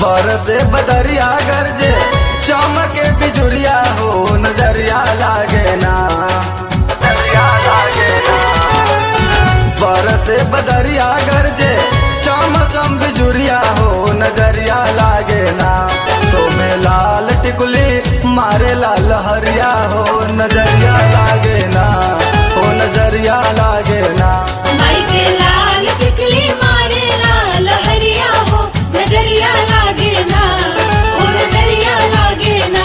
बरसे बदरिया गरजे चमके बिजुरिया हो नजरिया लागे ना, नजरिया लागे ना। बरसे बदरिया गरजे चमकम बिजुरिया हो नजरिया लागे ना। सोमे लाल टिकुली मारे लाल हरिया हो नजरिया लागे ना, हो नजरिया लागे ना। माई के लाल टिकली मारे लाल हरिया हो नजरिया लागे ना, ओ नजरिया लागे ना।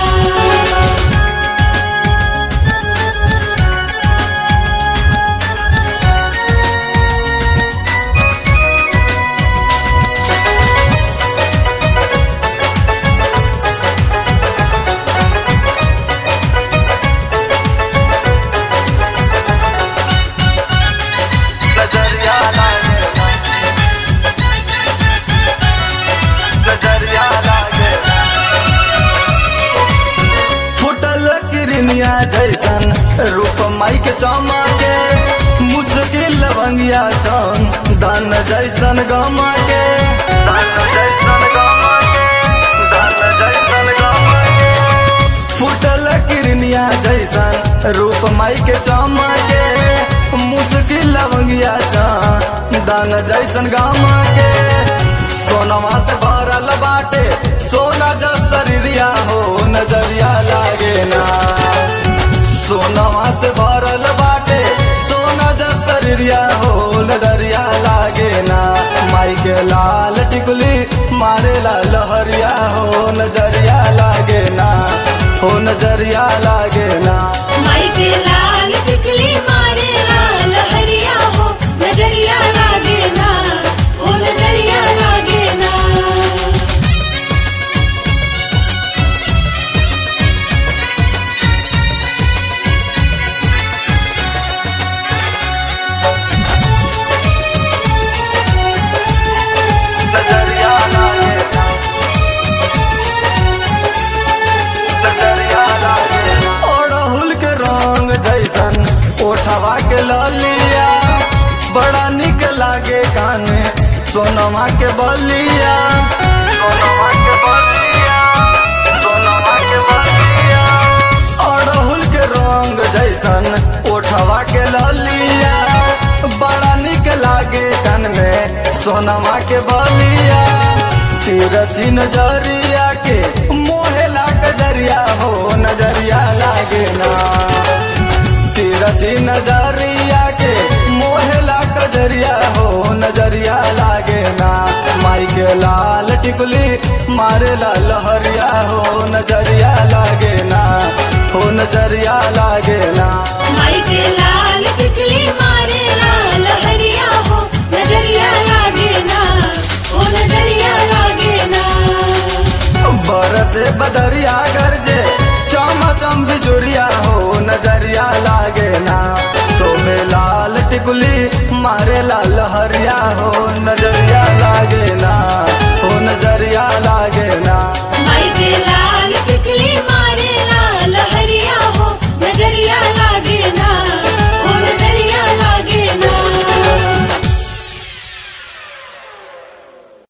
नजरिया लागे ना, नजरिया लागे ना। फुटल किरनिया जैसन रूप माई के चमके, मुश्किल लवंगिया छन धन जैसन गमा के, धन जैसन गमा के, धन जैसन गमा के। फुटल किरनिया जैसन रूप माई के चमके, मुश्किल लवंगिया छन धन जैसन गमा के। सोनमा से भरल बाटे सोना जस शरीरिया हो नजरिया लागे ना। सोनमा से भरल बाटे सोना जस शरीरिया हो नजरिया लागे ना। माई के लाल टिकुली मारे लाल हरिया हो नजरिया लागे ना, हो नजरिया लागे ना। माई के लाल टिकली मारे लाल हरिया हो नजरिया लागे ना, ओ नजरिया लागे ना। नजरिया लागे ना, नजरिया लागे ना। ओढ़हुल के रंग जैसन ओठवा के ललिया, बड़ा निक लागे काने सोनमा के बलिया, सोनमा के बलिया, सोनमा के बलिया। ओढ़हुल के रंग जैसन ओठवा के ललिया, बड़ा निक लागे कान में सोनमा के बलिया। तिरछी नजरिया के मोहेला कजरिया हो नजरिया लागे ना। तिरछी नजरिया के मोहेला कजरिया हो नजरिया लागे ना। माई के लाल टिकुली मारे लाल हरिया हो नजरिया लागे ना, हो नजरिया लागे ना। माई के लाल टिकली मारे लाल हरिया हो नजरिया लागे ना, ओ नजरिया लागे ना। बरसे बदरिया